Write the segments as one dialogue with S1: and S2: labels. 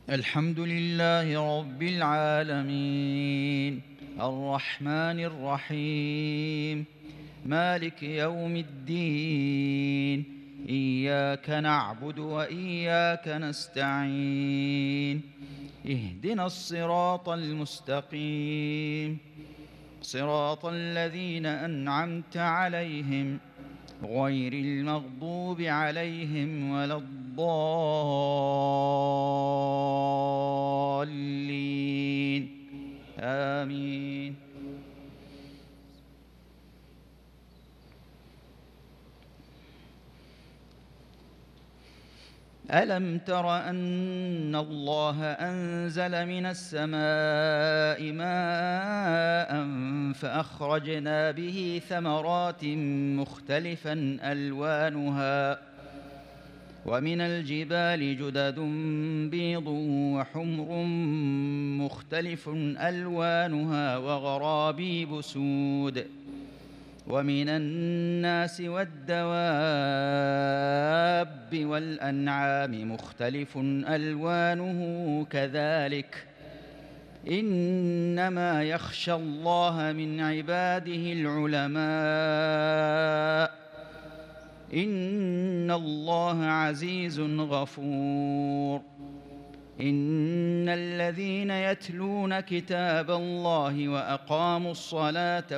S1: الحمد لله رب العالمين الرحمن الرحيم مالك يوم الدين إياك نعبد وإياك نستعين اهدنا الصراط المستقيم صراط الذين أنعمت عليهم غير المغضوب عليهم ولا الضالين آمين. ألم تر أن الله أنزل من السماء ماء فأخرجنا به ثمرات مختلفا ألوانها ومن الجبال جدد بيض وحمر مختلف ألوانها وغرابيب سود ومن الناس والدواب والأنعام مختلف ألوانه كذلك إنما يخشى الله من عباده العلماء إن الله عزيز غفور. إن الذين يتلون كتاب الله وأقاموا الصلاة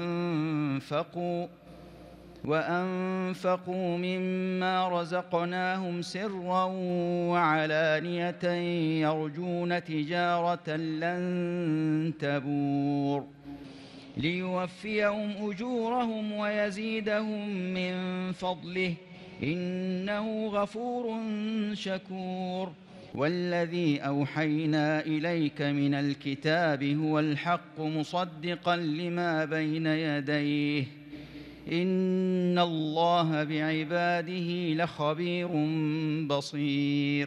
S1: وأنفقوا مما رزقناهم سرا وعلانية يرجون تجارة لن تبور ليوفيهم أجورهم ويزيدهم من فضله إنه غفور شكور. والذي أوحينا إليك من الكتاب هو الحق مصدقا لما بين يديه إن الله بعباده لخبير بصير.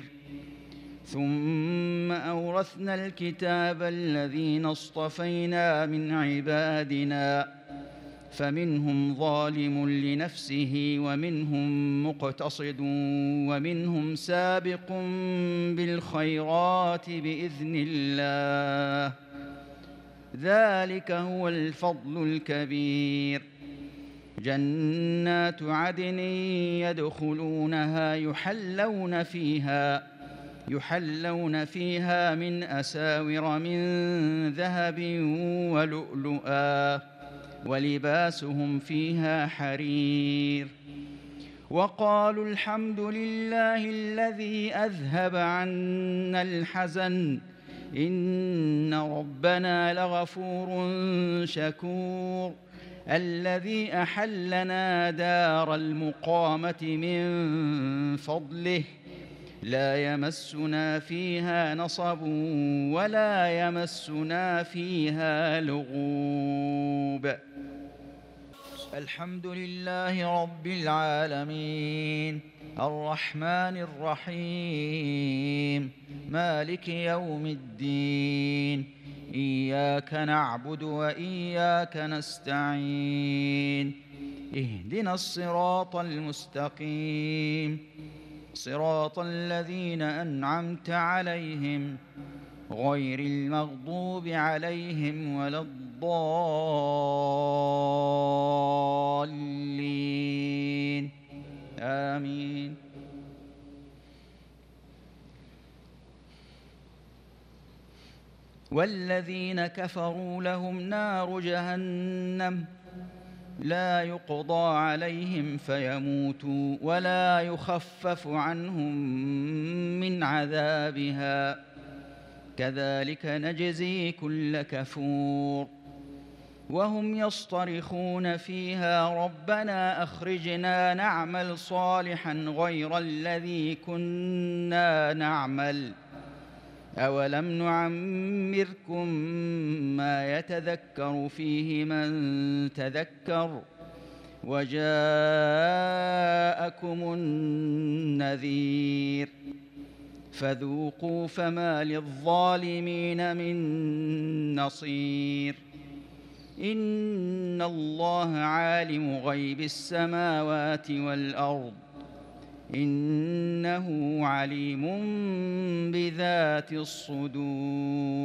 S1: ثم أورثنا الكتاب الذين اصطفينا من عبادنا فمنهم ظالم لنفسه ومنهم مقتصد ومنهم سابق بالخيرات بإذن الله ذلك هو الفضل الكبير. جنات عدن يدخلونها يحلون فيها من أساور من ذهب ولؤلؤا ولباسهم فيها حرير. وقالوا الحمد لله الذي أذهب عنا الحزن إن ربنا لغفور شكور. الذي أحلنا دار المقامة من فضله لا يمسنا فيها نصب ولا يمسنا فيها لغوب. الحمد لله رب العالمين الرحمن الرحيم مالك يوم الدين إياك نعبد وإياك نستعين اهدنا الصراط المستقيم صراط الذين أنعمت عليهم غير المغضوب عليهم ولا الضالين آمين. والذين كفروا لهم نار جهنم لا يقضى عليهم فيموتوا ولا يخفف عنهم من عذابها كذلك نجزي كل كفور. وهم يصطرخون فيها ربنا أخرجنا نعمل صالحا غير الذي كنا نعمل أولم نعمركم ما يتذكر فيه من تذكر وجاءكم النذير فذوقوا فما للظالمين من نصير. إن الله عالم غيب السماوات والأرض إنه عليم بذات الصدور.